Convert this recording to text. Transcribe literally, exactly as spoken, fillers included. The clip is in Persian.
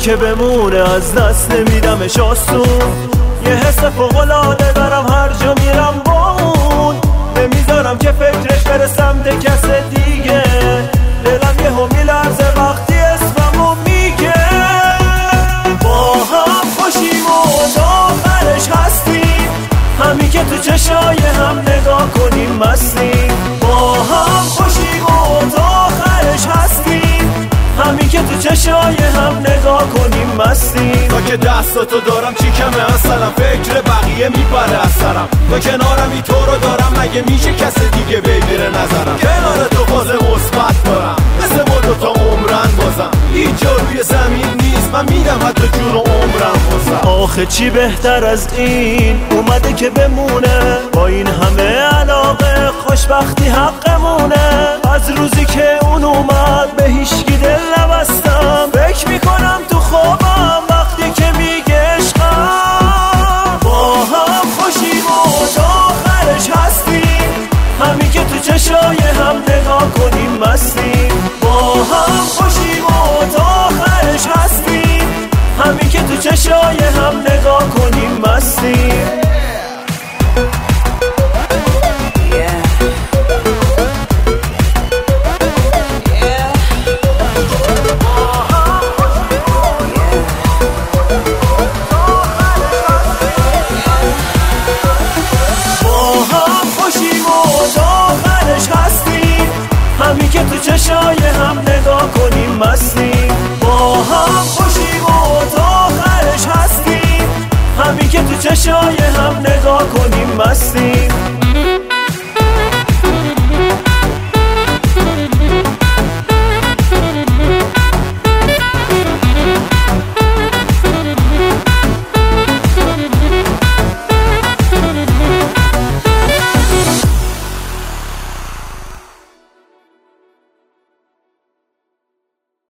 که بمونه از دست نمیدمش آسون. یه حس فوق‌العاده دارم هر جا میرم با اون، نمیذارم که فکرش بره سمت کس دیگه. دلم یهو میلرزه وقتی اسممو میگه. با هم خوشیم و تا آخرش هستیم، همین که تو چشای هم نگاه کنیم مستیم. با هم خوشیم و تا آخرش هستیم، همین که تو چشای هم نگاه کنیم مستیم. تا که دستاتو دارم چی کمه اصلا، فکر بقیه میپره از سرم. تا کنارم تو رو دارم مگه میشه کس دیگه بگیره نظرم. کنار تو فاز مثبت دارم مثل ما دوتا عمرن بازم. هیچ جا روی زمین نیست من میدم حتی جون و عمرم بازم. آخه چی بهتر از این اومده که بمونه، با این همه علاقه خوشبختی حقمونه. از روزی که اون اومد به هیچکی دل نبستم، فکر میکنم تو خوابم وقتی که میگه عشقم. با هم خوشیم و تا آخرش هستیم، همین که تو چشای هم نگاه کنیم مستیم. با هم خوشیم و تا آخرش هستیم، همین که تو چشای هم نگاه کنیم مستیم. همین که تو چشای هم نگاه کنیم مستیم. با هم خوشیم و تا آخرش هستیم، همین که تو چشای هم نگاه کنیم مستیم.